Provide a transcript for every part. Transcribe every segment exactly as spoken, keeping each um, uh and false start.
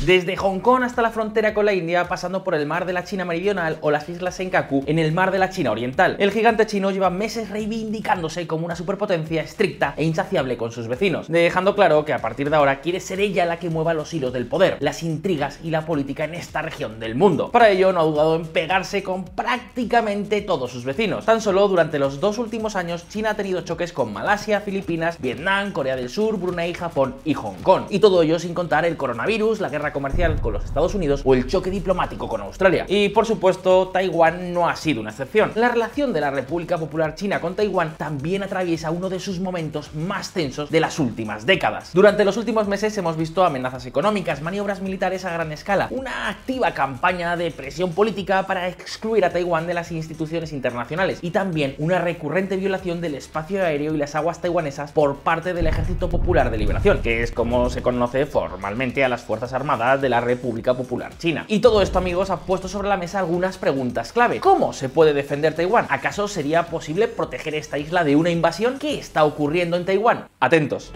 desde Hong Kong hasta la frontera con la India, pasando por el mar de la China Meridional o las islas Senkaku en el mar de la China Oriental. El gigante chino lleva meses reivindicándose como una superpotencia estricta e insaciable con sus vecinos, dejando claro que a partir de ahora quiere ser ella la que mueva los hilos del poder, las intrigas y la política en esta región del mundo. Para ello no ha dudado en pegarse con prácticamente todos sus vecinos. Tan solo durante los dos últimos años China ha tenido choques con Malasia, Filipinas, Vietnam, Corea del Sur, Brunei, Japón y Hong Kong. Y todo ello sin contar el coronavirus, la guerra comercial con los Estados Unidos o el choque diplomático con Australia. Y por supuesto, Taiwán no ha sido una excepción. La relación de la República Popular China con Taiwán también atraviesa uno de sus momentos más tensos de las últimas décadas. Durante los últimos meses hemos visto amenazas económicas, maniobras militares a gran escala, una activa campaña de presión política para excluir a Taiwán de las instituciones internacionales y también una recurrente violación del espacio aéreo y las aguas taiwanesas por parte del Ejército Popular de Liberación, que es como se conoce formalmente a las Fuerzas Armadas de la República Popular China. Y todo esto, amigos, ha puesto sobre la mesa algunas preguntas clave. ¿Cómo se puede defender Taiwán? ¿Acaso sería posible proteger esta isla de una invasión? ¿Qué está ocurriendo en Taiwán? Atentos.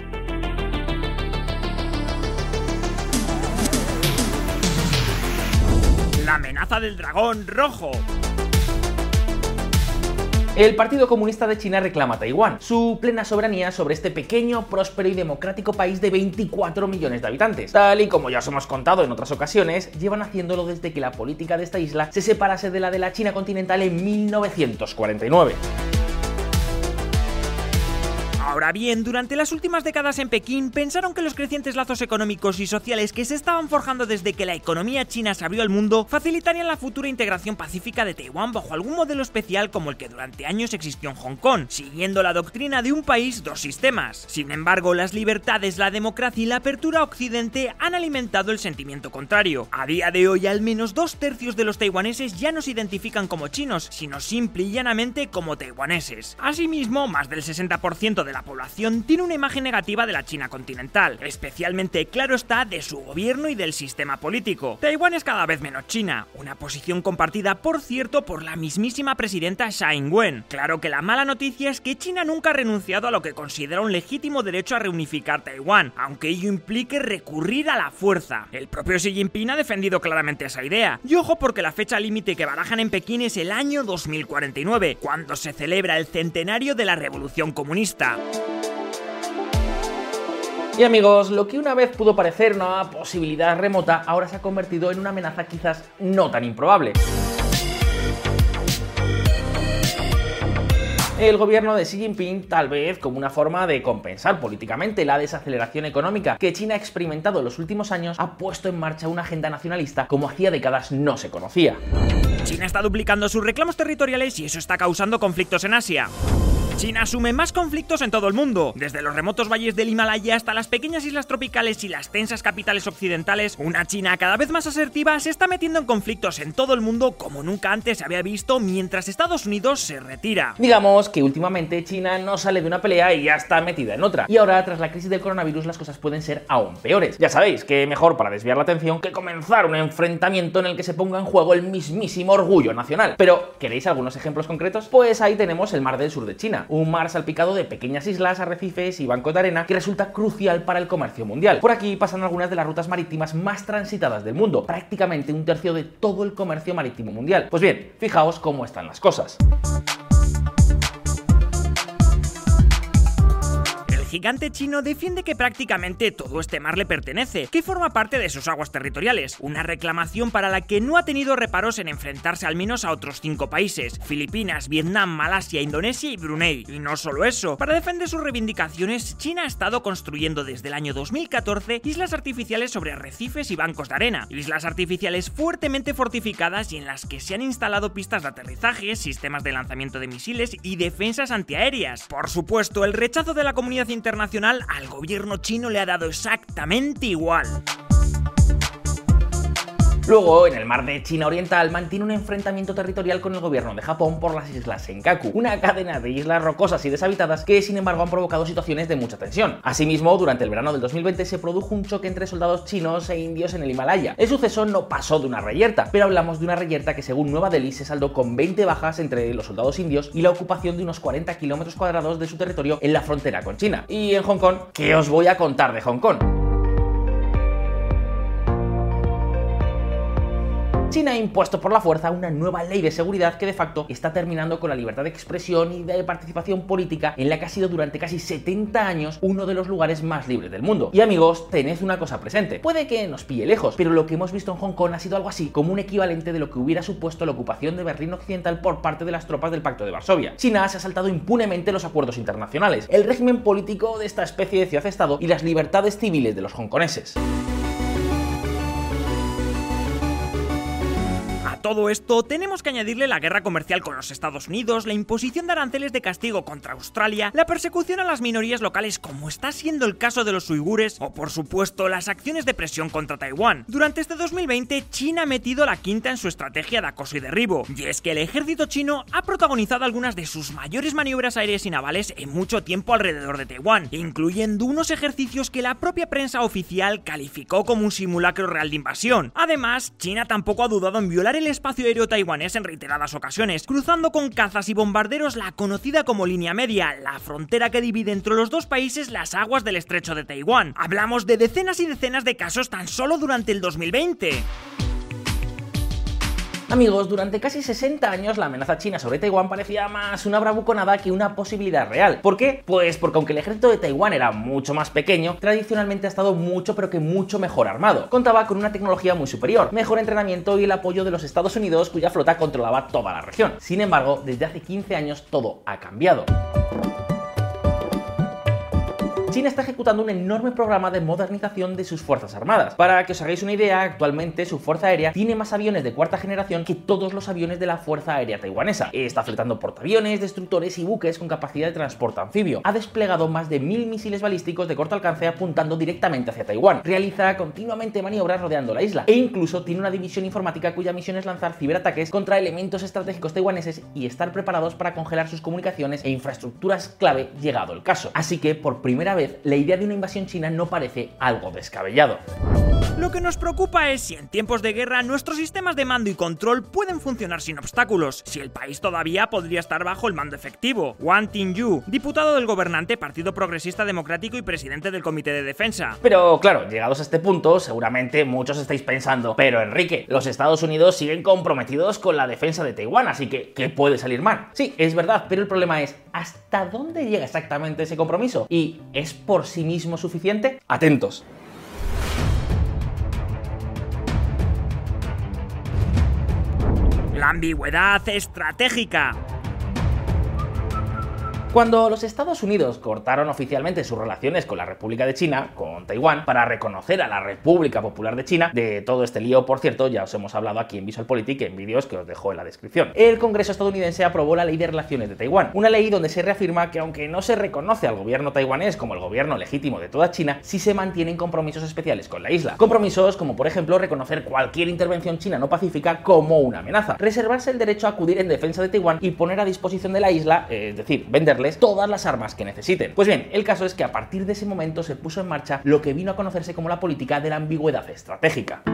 La amenaza del dragón rojo. El Partido Comunista de China reclama a Taiwán su plena soberanía sobre este pequeño, próspero y democrático país de veinticuatro millones de habitantes. Tal y como ya os hemos contado en otras ocasiones, llevan haciéndolo desde que la política de esta isla se separase de la de la China continental en mil novecientos cuarenta y nueve. Ahora bien, durante las últimas décadas en Pekín pensaron que los crecientes lazos económicos y sociales que se estaban forjando desde que la economía china se abrió al mundo facilitarían la futura integración pacífica de Taiwán bajo algún modelo especial como el que durante años existió en Hong Kong, siguiendo la doctrina de un país, dos sistemas. Sin embargo, las libertades, la democracia y la apertura a Occidente han alimentado el sentimiento contrario. A día de hoy, al menos dos tercios de los taiwaneses ya no se identifican como chinos, sino simple y llanamente como taiwaneses. Asimismo, más del sesenta por ciento de la población tiene una imagen negativa de la China continental, especialmente claro está de su gobierno y del sistema político. Taiwán es cada vez menos China, una posición compartida por cierto por la mismísima presidenta Tsai Ing-wen. Claro que la mala noticia es que China nunca ha renunciado a lo que considera un legítimo derecho a reunificar Taiwán, aunque ello implique recurrir a la fuerza. El propio Xi Jinping ha defendido claramente esa idea. Y ojo porque la fecha límite que barajan en Pekín es el año dos mil cuarenta y nueve, cuando se celebra el centenario de la Revolución Comunista. Y amigos, lo que una vez pudo parecer una posibilidad remota, ahora se ha convertido en una amenaza quizás no tan improbable. El gobierno de Xi Jinping, tal vez como una forma de compensar políticamente la desaceleración económica que China ha experimentado en los últimos años, ha puesto en marcha una agenda nacionalista como hacía décadas no se conocía. China está duplicando sus reclamos territoriales y eso está causando conflictos en Asia. China asume más conflictos en todo el mundo, desde los remotos valles del Himalaya hasta las pequeñas islas tropicales y las tensas capitales occidentales. Una China cada vez más asertiva se está metiendo en conflictos en todo el mundo como nunca antes se había visto, mientras Estados Unidos se retira. Digamos que últimamente China no sale de una pelea y ya está metida en otra. Y ahora, tras la crisis del coronavirus, las cosas pueden ser aún peores. Ya sabéis que mejor para desviar la atención que comenzar un enfrentamiento en el que se ponga en juego el mismísimo orgullo nacional. Pero, ¿queréis algunos ejemplos concretos? Pues ahí tenemos el mar del sur de China, un mar salpicado de pequeñas islas, arrecifes y bancos de arena que resulta crucial para el comercio mundial. Por aquí pasan algunas de las rutas marítimas más transitadas del mundo, prácticamente un tercio de todo el comercio marítimo mundial. Pues bien, fijaos cómo están las cosas. El gigante chino defiende que prácticamente todo este mar le pertenece, que forma parte de sus aguas territoriales, una reclamación para la que no ha tenido reparos en enfrentarse al menos a otros cinco países: Filipinas, Vietnam, Malasia, Indonesia y Brunei. Y no solo eso, para defender sus reivindicaciones, China ha estado construyendo desde el año dos mil catorce islas artificiales sobre arrecifes y bancos de arena, islas artificiales fuertemente fortificadas y en las que se han instalado pistas de aterrizaje, sistemas de lanzamiento de misiles y defensas antiaéreas. Por supuesto, el rechazo de la comunidad internacional internacional al gobierno chino le ha dado exactamente igual. Luego, en el mar de China Oriental, mantiene un enfrentamiento territorial con el gobierno de Japón por las islas Senkaku, una cadena de islas rocosas y deshabitadas que, sin embargo, han provocado situaciones de mucha tensión. Asimismo, durante el verano del dos mil veinte se produjo un choque entre soldados chinos e indios en el Himalaya. El suceso no pasó de una reyerta, pero hablamos de una reyerta que, según Nueva Delhi, se saldó con veinte bajas entre los soldados indios y la ocupación de unos cuarenta kilómetros cuadrados de su territorio en la frontera con China. Y en Hong Kong, ¿qué os voy a contar de Hong Kong? China ha impuesto por la fuerza una nueva ley de seguridad que de facto está terminando con la libertad de expresión y de participación política en la que ha sido durante casi setenta años uno de los lugares más libres del mundo. Y amigos, tened una cosa presente, puede que nos pille lejos, pero lo que hemos visto en Hong Kong ha sido algo así como un equivalente de lo que hubiera supuesto la ocupación de Berlín Occidental por parte de las tropas del Pacto de Varsovia. China se ha saltado impunemente los acuerdos internacionales, el régimen político de esta especie de ciudad-estado y las libertades civiles de los hongkoneses. Todo esto tenemos que añadirle la guerra comercial con los Estados Unidos, la imposición de aranceles de castigo contra Australia, la persecución a las minorías locales como está siendo el caso de los uigures o por supuesto las acciones de presión contra Taiwán. Durante este dos mil veinte China ha metido la quinta en su estrategia de acoso y derribo, y es que el ejército chino ha protagonizado algunas de sus mayores maniobras aéreas y navales en mucho tiempo alrededor de Taiwán, incluyendo unos ejercicios que la propia prensa oficial calificó como un simulacro real de invasión. Además, China tampoco ha dudado en violar el espacio aéreo taiwanés en reiteradas ocasiones, cruzando con cazas y bombarderos la conocida como línea media, la frontera que divide entre los dos países las aguas del estrecho de Taiwán. Hablamos de decenas y decenas de casos tan solo durante el dos mil veinte. Amigos, durante casi sesenta años la amenaza china sobre Taiwán parecía más una bravuconada que una posibilidad real. ¿Por qué? Pues porque aunque el ejército de Taiwán era mucho más pequeño, tradicionalmente ha estado mucho pero que mucho mejor armado. Contaba con una tecnología muy superior, mejor entrenamiento y el apoyo de los Estados Unidos, cuya flota controlaba toda la región. Sin embargo, desde hace quince años todo ha cambiado. China está ejecutando un enorme programa de modernización de sus fuerzas armadas. Para que os hagáis una idea, actualmente su fuerza aérea tiene más aviones de cuarta generación que todos los aviones de la Fuerza Aérea Taiwanesa. Está fletando portaaviones, destructores y buques con capacidad de transporte anfibio. Ha desplegado más de mil misiles balísticos de corto alcance apuntando directamente hacia Taiwán. Realiza continuamente maniobras rodeando la isla e incluso tiene una división informática cuya misión es lanzar ciberataques contra elementos estratégicos taiwaneses y estar preparados para congelar sus comunicaciones e infraestructuras clave llegado el caso. Así que por primera vez la idea de una invasión china no parece algo descabellado. Lo que nos preocupa es si en tiempos de guerra nuestros sistemas de mando y control pueden funcionar sin obstáculos, si el país todavía podría estar bajo el mando efectivo. Wang Ting-yu, diputado del gobernante Partido Progresista Democrático y presidente del Comité de Defensa. Pero claro, llegados a este punto, seguramente muchos estáis pensando, pero Enrique, los Estados Unidos siguen comprometidos con la defensa de Taiwán, así que ¿qué puede salir mal? Sí, es verdad, pero el problema es ¿hasta dónde llega exactamente ese compromiso? ¿Y es por sí mismo suficiente? Atentos. La ambigüedad estratégica. Cuando los Estados Unidos cortaron oficialmente sus relaciones con la República de China, con Taiwán, para reconocer a la República Popular de China, de todo este lío, por cierto, ya os hemos hablado aquí en VisualPolitik, en vídeos que os dejo en la descripción. El Congreso estadounidense aprobó la Ley de Relaciones de Taiwán, una ley donde se reafirma que aunque no se reconoce al gobierno taiwanés como el gobierno legítimo de toda China, sí se mantienen compromisos especiales con la isla. Compromisos como, por ejemplo, reconocer cualquier intervención china no pacífica como una amenaza, reservarse el derecho a acudir en defensa de Taiwán y poner a disposición de la isla, eh, es decir, venderle todas las armas que necesiten. Pues bien, el caso es que a partir de ese momento se puso en marcha lo que vino a conocerse como la política de la ambigüedad estratégica.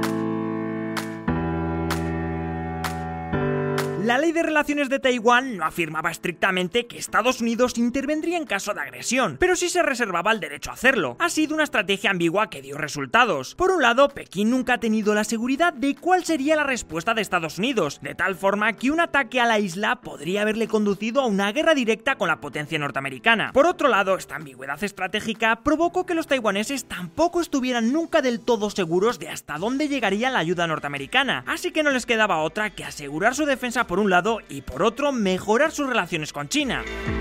La Ley de Relaciones de Taiwán no afirmaba estrictamente que Estados Unidos intervendría en caso de agresión, pero sí se reservaba el derecho a hacerlo. Ha sido una estrategia ambigua que dio resultados. Por un lado, Pekín nunca ha tenido la seguridad de cuál sería la respuesta de Estados Unidos, de tal forma que un ataque a la isla podría haberle conducido a una guerra directa con la potencia norteamericana. Por otro lado, esta ambigüedad estratégica provocó que los taiwaneses tampoco estuvieran nunca del todo seguros de hasta dónde llegaría la ayuda norteamericana, así que no les quedaba otra que asegurar su defensa por por un lado y por otro mejorar sus relaciones con China.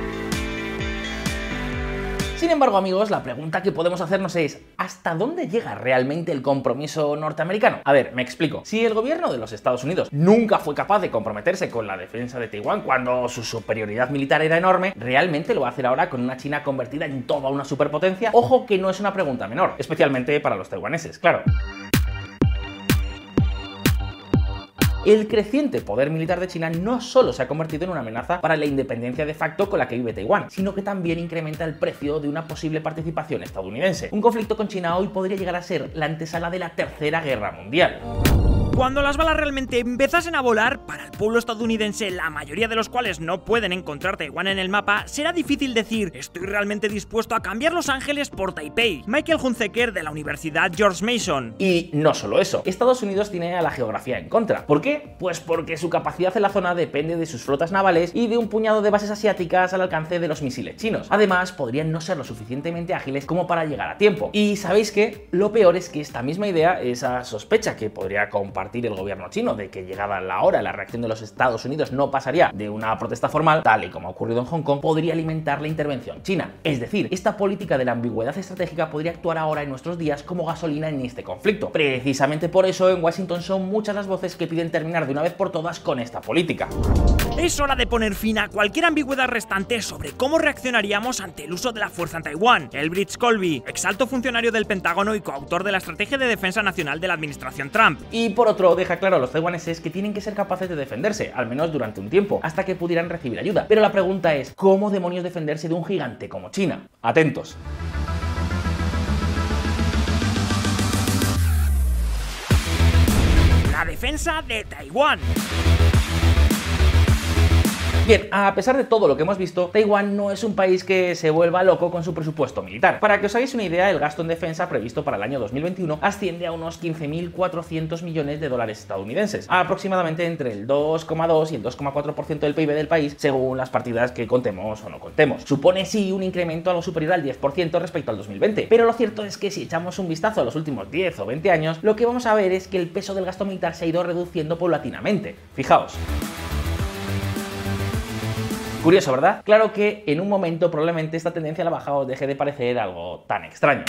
Sin embargo, amigos, la pregunta que podemos hacernos es ¿hasta dónde llega realmente el compromiso norteamericano? A ver, me explico. Si el gobierno de los Estados Unidos nunca fue capaz de comprometerse con la defensa de Taiwán cuando su superioridad militar era enorme, ¿realmente lo va a hacer ahora con una China convertida en toda una superpotencia? Ojo que no es una pregunta menor, especialmente para los taiwaneses, claro. El creciente poder militar de China no solo se ha convertido en una amenaza para la independencia de facto con la que vive Taiwán, sino que también incrementa el precio de una posible participación estadounidense. Un conflicto con China hoy podría llegar a ser la antesala de la Tercera Guerra Mundial. Cuando las balas realmente empezasen a volar, para el pueblo estadounidense, la mayoría de los cuales no pueden encontrar Taiwán en el mapa, será difícil decir estoy realmente dispuesto a cambiar Los Ángeles por Taipei. Michael Hunzeker, de la Universidad George Mason. Y no solo eso, Estados Unidos tiene a la geografía en contra. ¿Por qué? Pues porque su capacidad en la zona depende de sus flotas navales y de un puñado de bases asiáticas al alcance de los misiles chinos. Además, podrían no ser lo suficientemente ágiles como para llegar a tiempo. Y ¿sabéis qué? Lo peor es que esta misma idea, esa sospecha que podría compartir el gobierno chino de que llegada la hora la reacción de los Estados Unidos no pasaría de una protesta formal, tal y como ha ocurrido en Hong Kong, podría alimentar la intervención china. Es decir, esta política de la ambigüedad estratégica podría actuar ahora en nuestros días como gasolina en este conflicto. Precisamente por eso en Washington son muchas las voces que piden terminar de una vez por todas con esta política. Es hora de poner fin a cualquier ambigüedad restante sobre cómo reaccionaríamos ante el uso de la fuerza en Taiwán. Elbridge Colby, exalto funcionario del Pentágono y coautor de la Estrategia de Defensa Nacional de la administración Trump. Y por otro, deja claro a los taiwaneses que tienen que ser capaces de defenderse, al menos durante un tiempo, hasta que pudieran recibir ayuda. Pero la pregunta es, ¿cómo demonios defenderse de un gigante como China? Atentos. La defensa de Taiwán. Bien, a pesar de todo lo que hemos visto, Taiwán no es un país que se vuelva loco con su presupuesto militar. Para que os hagáis una idea, el gasto en defensa previsto para el año dos mil veintiuno asciende a unos quince mil cuatrocientos millones de dólares estadounidenses, aproximadamente entre el dos coma dos y el dos coma cuatro por ciento del P I B del país, según las partidas que contemos o no contemos. Supone sí un incremento algo superior al diez por ciento respecto al dos mil veinte, pero lo cierto es que si echamos un vistazo a los últimos diez o veinte años, lo que vamos a ver es que el peso del gasto militar se ha ido reduciendo paulatinamente. Fijaos. Curioso, ¿verdad? Claro que en un momento probablemente esta tendencia a la baja os deje de parecer algo tan extraño.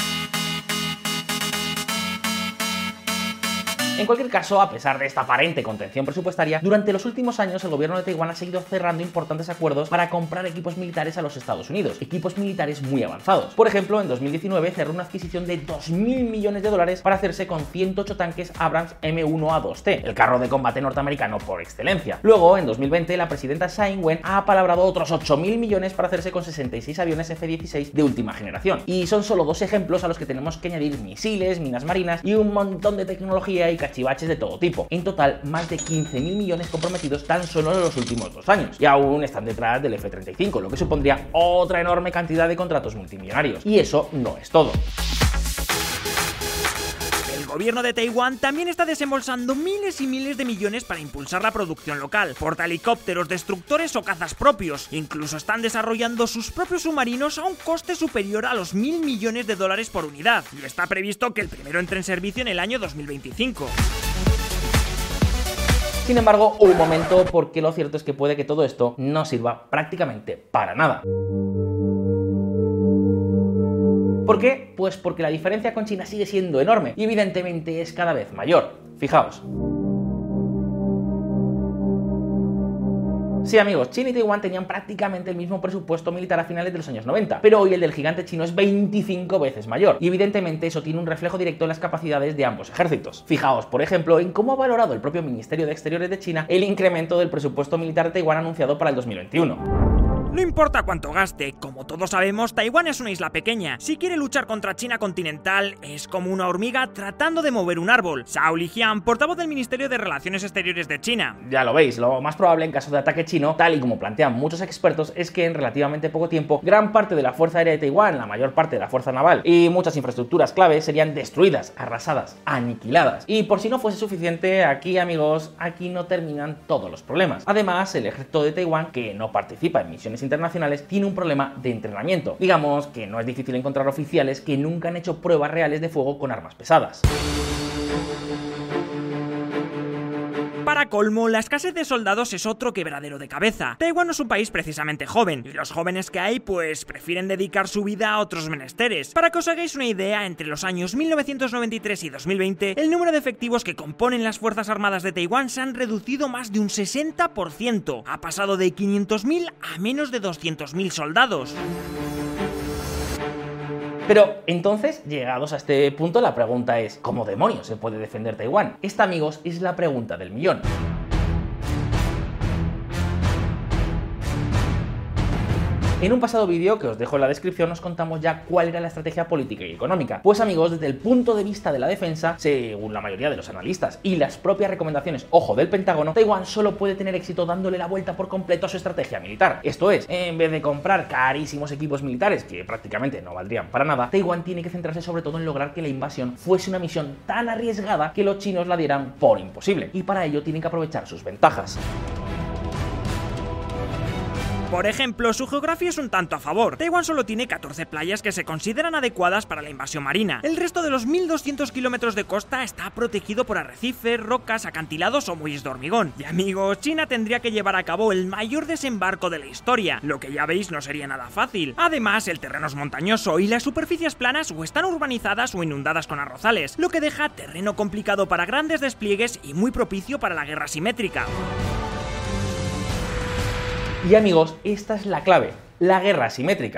En cualquier caso, a pesar de esta aparente contención presupuestaria, durante los últimos años el gobierno de Taiwán ha seguido cerrando importantes acuerdos para comprar equipos militares a los Estados Unidos, equipos militares muy avanzados. Por ejemplo, en dos mil diecinueve cerró una adquisición de dos mil millones de dólares para hacerse con ciento ocho tanques Abrams M uno A dos T, el carro de combate norteamericano por excelencia. Luego, en dos mil veinte, la presidenta Tsai Ing-wen ha apalabrado otros ocho mil millones para hacerse con sesenta y seis aviones F dieciséis de última generación. Y son solo dos ejemplos a los que tenemos que añadir misiles, minas marinas y un montón de tecnología y cachivaches de todo tipo. En total, más de quince mil millones comprometidos tan solo en los últimos dos años. Y aún están detrás del F treinta y cinco, lo que supondría otra enorme cantidad de contratos multimillonarios. Y eso no es todo. El gobierno de Taiwán también está desembolsando miles y miles de millones para impulsar la producción local. Portahelicópteros, destructores o cazas propios. Incluso están desarrollando sus propios submarinos a un coste superior a los mil millones de dólares por unidad. Y está previsto que el primero entre en servicio en el año dos mil veinticinco. Sin embargo, hubo un momento porque lo cierto es que puede que todo esto no sirva prácticamente para nada. ¿Por qué? Pues porque la diferencia con China sigue siendo enorme y evidentemente es cada vez mayor. Fijaos. Sí, amigos, China y Taiwán tenían prácticamente el mismo presupuesto militar a finales de los años noventa, pero hoy el del gigante chino es veinticinco veces mayor, y evidentemente eso tiene un reflejo directo en las capacidades de ambos ejércitos. Fijaos, por ejemplo, en cómo ha valorado el propio Ministerio de Exteriores de China el incremento del presupuesto militar de Taiwán anunciado para el dos mil veintiuno. No importa cuánto gaste, como todos sabemos, Taiwán es una isla pequeña. Si quiere luchar contra China continental, es como una hormiga tratando de mover un árbol. Zhao Lijian, portavoz del Ministerio de Relaciones Exteriores de China. Ya lo veis, lo más probable en caso de ataque chino, tal y como plantean muchos expertos, es que en relativamente poco tiempo, gran parte de la Fuerza Aérea de Taiwán, la mayor parte de la Fuerza Naval y muchas infraestructuras clave serían destruidas, arrasadas, aniquiladas. Y por si no fuese suficiente, aquí, amigos, aquí no terminan todos los problemas. Además, el ejército de Taiwán, que no participa en misiones internacionales, tiene un problema de entrenamiento. Digamos que no es difícil encontrar oficiales que nunca han hecho pruebas reales de fuego con armas pesadas. Para colmo, la escasez de soldados es otro quebradero de cabeza. Taiwán no es un país precisamente joven, y los jóvenes que hay pues prefieren dedicar su vida a otros menesteres. Para que os hagáis una idea, entre los años mil novecientos noventa y tres y dos mil veinte, el número de efectivos que componen las Fuerzas Armadas de Taiwán se han reducido más de un sesenta por ciento. Ha pasado de quinientos mil a menos de doscientos mil soldados. Pero entonces, llegados a este punto, la pregunta es, ¿cómo demonios se puede defender Taiwán? Esta, amigos, es la pregunta del millón. En un pasado vídeo que os dejo en la descripción os contamos ya cuál era la estrategia política y económica. Pues amigos, desde el punto de vista de la defensa, según la mayoría de los analistas y las propias recomendaciones, ojo, del Pentágono, Taiwán solo puede tener éxito dándole la vuelta por completo a su estrategia militar. Esto es, en vez de comprar carísimos equipos militares que prácticamente no valdrían para nada, Taiwán tiene que centrarse sobre todo en lograr que la invasión fuese una misión tan arriesgada que los chinos la dieran por imposible, y para ello tienen que aprovechar sus ventajas. Por ejemplo, su geografía es un tanto a favor. Taiwán solo tiene catorce playas que se consideran adecuadas para la invasión marina. El resto de los mil doscientos kilómetros de costa está protegido por arrecifes, rocas, acantilados o muelles de hormigón. Y amigos, China tendría que llevar a cabo el mayor desembarco de la historia, lo que ya veis no sería nada fácil. Además, el terreno es montañoso y las superficies planas o están urbanizadas o inundadas con arrozales, lo que deja terreno complicado para grandes despliegues y muy propicio para la guerra asimétrica. Y amigos, esta es la clave, la guerra asimétrica.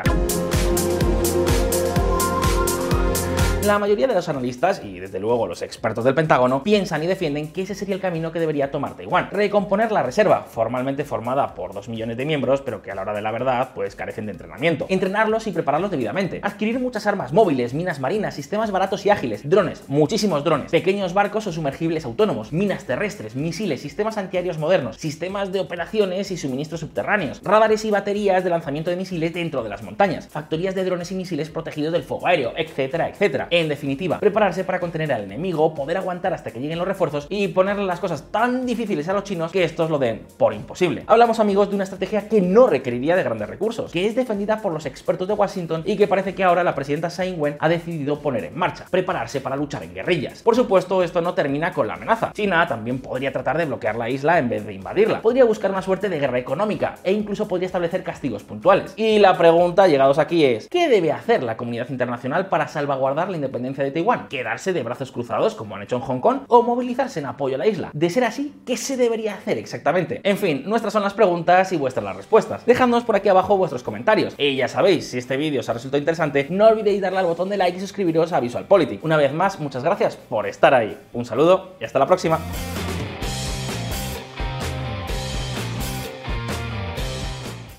La mayoría de los analistas, y desde luego los expertos del Pentágono, piensan y defienden que ese sería el camino que debería tomar Taiwán. Recomponer la reserva, formalmente formada por dos millones de miembros, pero que a la hora de la verdad, pues carecen de entrenamiento. Entrenarlos y prepararlos debidamente. Adquirir muchas armas móviles, minas marinas, sistemas baratos y ágiles, drones, muchísimos drones, pequeños barcos o sumergibles autónomos, minas terrestres, misiles, sistemas antiaéreos modernos, sistemas de operaciones y suministros subterráneos, radares y baterías de lanzamiento de misiles dentro de las montañas, factorías de drones y misiles protegidos del fuego aéreo, etcétera, etcétera. En definitiva, prepararse para contener al enemigo, poder aguantar hasta que lleguen los refuerzos y ponerle las cosas tan difíciles a los chinos que estos lo den por imposible. Hablamos, amigos, de una estrategia que no requeriría de grandes recursos, que es defendida por los expertos de Washington y que parece que ahora la presidenta Tsai Ing-wen ha decidido poner en marcha: prepararse para luchar en guerrillas. Por supuesto, esto no termina con la amenaza. China también podría tratar de bloquear la isla en vez de invadirla. Podría buscar una suerte de guerra económica e incluso podría establecer castigos puntuales. Y la pregunta, llegados aquí, es: ¿qué debe hacer la comunidad internacional para salvaguardar la independencia de Taiwán? ¿Quedarse de brazos cruzados como han hecho en Hong Kong o movilizarse en apoyo a la isla? De ser así, ¿qué se debería hacer exactamente? En fin, nuestras son las preguntas y vuestras las respuestas. Dejadnos por aquí abajo vuestros comentarios. Y ya sabéis, si este vídeo os ha resultado interesante, no olvidéis darle al botón de like y suscribiros a VisualPolitik. Una vez más, muchas gracias por estar ahí. Un saludo y hasta la próxima.